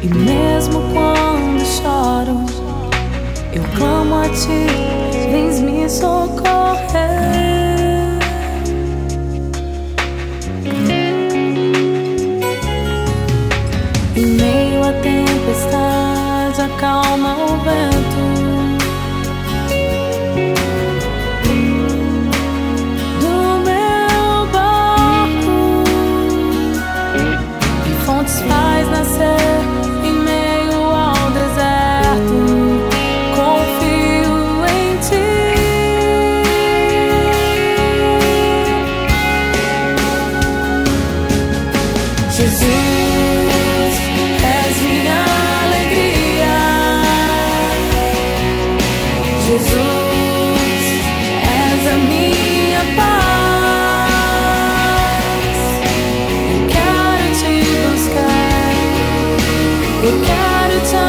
E mesmo quando choro, eu clamo a ti, vens me socorrer. Em meio à tempestade, acalma o vento. Do meu barco, e fontes faz nascer em meio ao deserto. Confio em ti. Jesus, és minha alegria. Jesus, és a minha paz. Eu quero te buscar, eu quero te